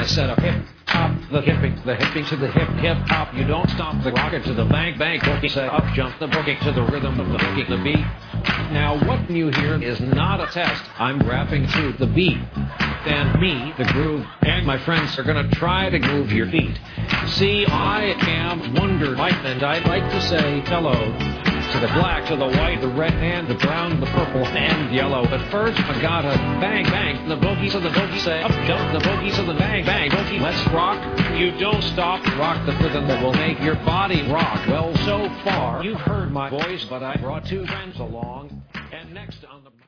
set up hip hop, the hipping to the hip hop. You don't stop the rocket to the bang boogie say up jump the boogie to the rhythm of the boogie the beat. Now what you hear is not a test. I'm rapping to the beat. And me, the groove, and my friends are gonna try to move your feet. See, I am Wonder Mike, and I'd like to say hello to the black, to the white, the red, and the brown, the purple, and yellow. But first, I gotta bang, bang, the boogie, so the boogie say, up jump the boogie, so the bang, bang, boogie, let's rock. You don't stop, rock the rhythm that will make your body rock. Well, so far, you've heard my voice, but I brought two friends along, and next on the